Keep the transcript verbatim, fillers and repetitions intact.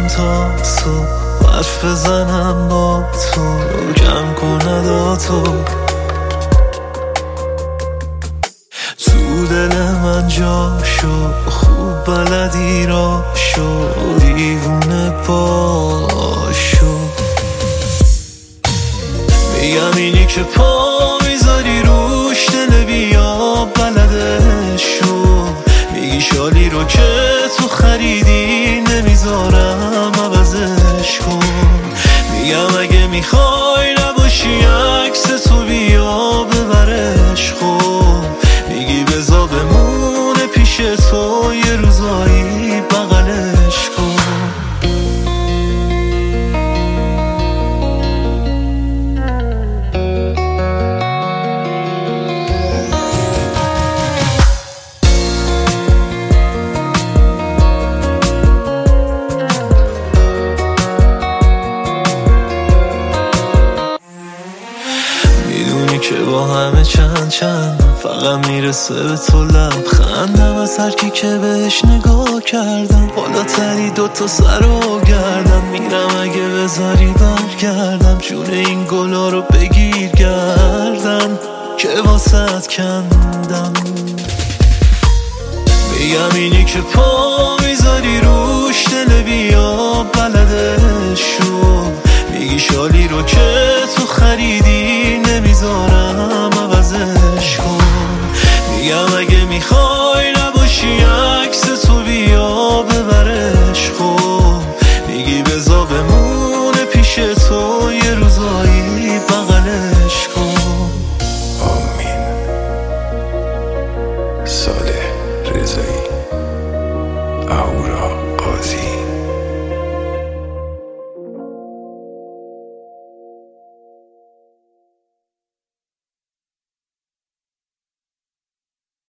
باشم تا صبح، حرف بزنم با تو، کم کن اداتو. تو دل من جا شو، خوب بلدی را شو، دیوونه باشو. میگم اینی که پا میذاری روش دل بیا بلدش شو. میگی شالی رو که تو خریدی نمیذارم عوضش کن. میگم اگه میخوای نباشی عکس تو بیا ببرش خب. میگی بزا بمونه پیش تو یه روزایی بغلش کن. که با همه چند چند فقط میرسه به تو لبخندم از هر کی که بهش نگاه کردم. بالاتری دوتا سر و گردم میرم اگه بذاری برگردم. جون این گلا رو بگیر گردن که واسط کندم. میگم اینی که پا میذاری روش دل بیا بلدش شو. میگی شالی رو که تو خریدی نمیذارم عوضش کن. میگم اگه میخوای نباشی عکس تو بیا ببرش خب. میگی بزا بمونه پیش تو یه روزایی بغلش کن. آمین. صالح رضایی، اهورا.